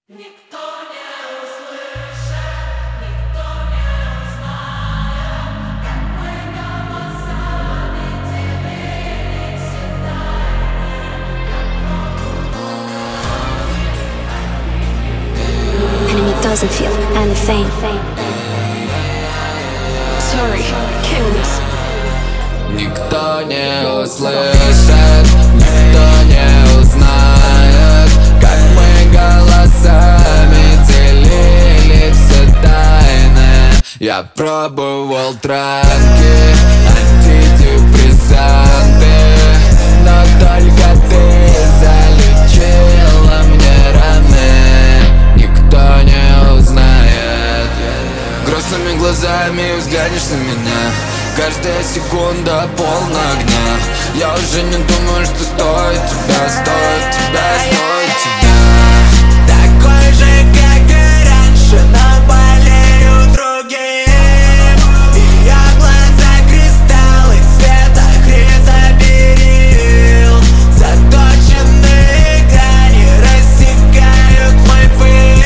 Никто не услышит, никто не узнает, как мы голосами делили все тайны. Enemy doesn't feel anything. Sorry, kill this. Никто не услышит, никто не узнает, как мы голосами делили все тайны. Я пробовал травки, антидепрессанты, но только ты залечила мне раны. Никто не узнает. Грустными глазами взглянешь на меня, каждая секунда полна огня. Я уже не думаю, что стоит тебя, стоит тебя, стоит тебя. Такой же, как и раньше, но болею другим. И я глаза кристаллы света хризоберил. Заточенные грани рассекают мой пыл.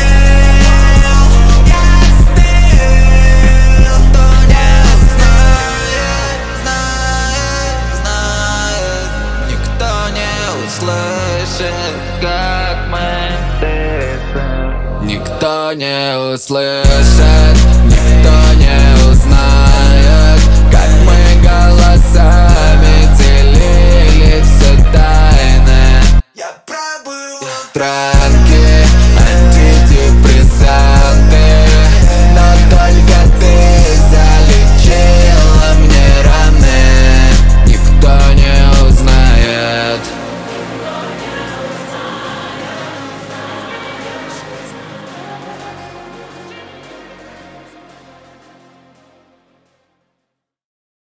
Я остыл, кто не знает, никто не услышит, как мы дышим. Никто не услышит, никто не узнает, как мы голосами делили все тайны. Я пробовал